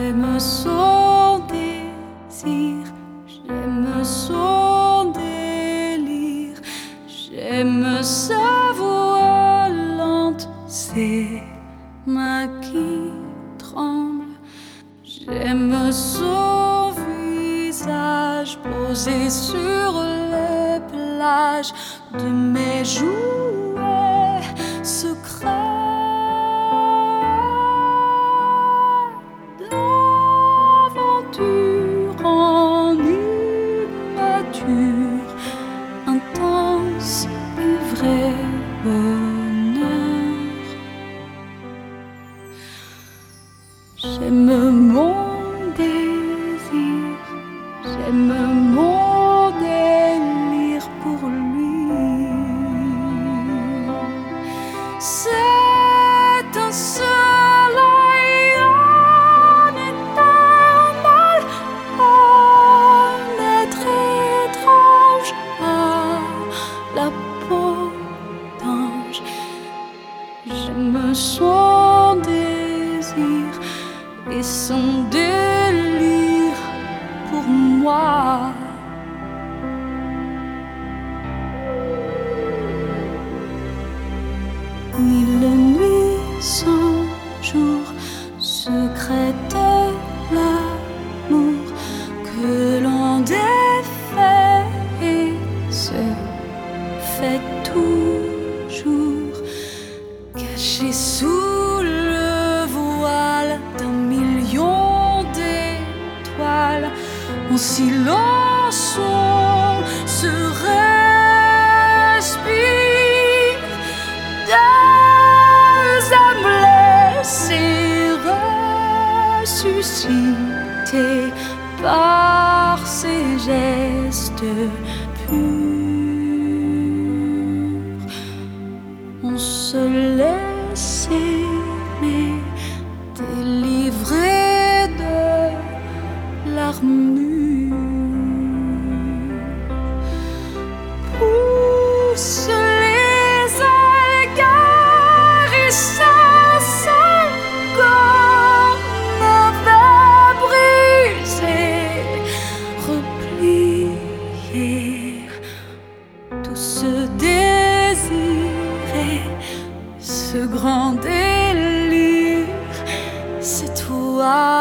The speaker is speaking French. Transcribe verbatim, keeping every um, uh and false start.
J'aime son désir, j'aime son délire, j'aime sa voix lente, ses mains qui tremblent. J'aime son visage posé sur les plages de mes jouets secrets. D'aventure en immature, intense et vrai bonheur. J'aime mon désir, j'aime mon délire pour lui. C'est un soleil en éternel, un être étrange à la peau d'ange. J'aime son désir et son délire pour moi. Mille nuits sans jour, secret de l'amour que l'on défait et se fait toujours, caché sous le voile d'un million d'étoiles. En silence on se respire, deux âmes blessées ressuscitées par ces gestes purs. On se laisse aimer, délivré de l'armure. Pousse les ailes guérissant seul comme un verre brisé, replié. Tout ce désir et ce grand délire, c'est toi.